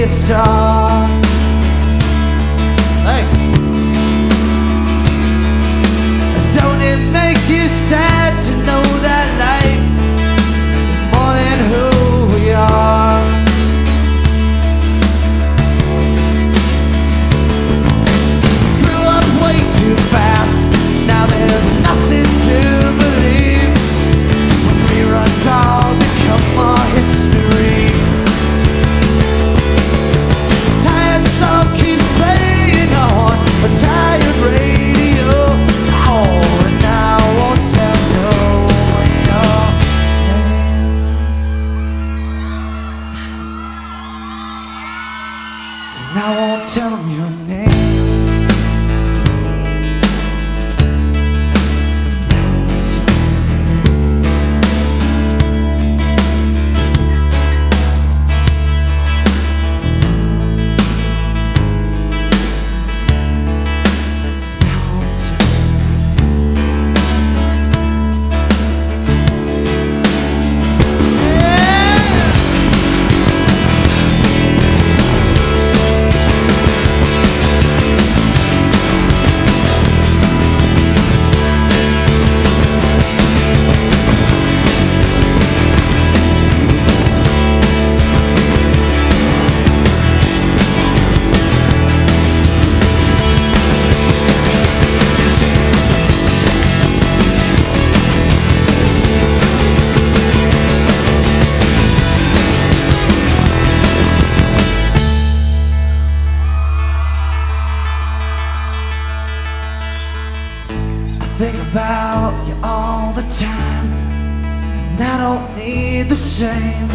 a star. Thanks. Don't it make you sad to know that life is more than who we are? Grew up way too fast, now there's nothing to believe. When reruns all become our history. Tired song keeps playing on a tired radio. Oh, and I won't tell you your name. And I won't tell them your name. Think about you all the time, and I don't need the same.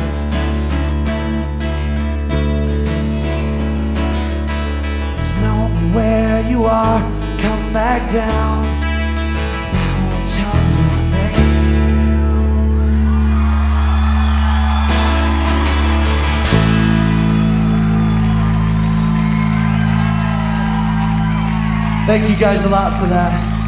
It's lonely where you are, come back down. I won't tell your name. Thank you guys a lot for that.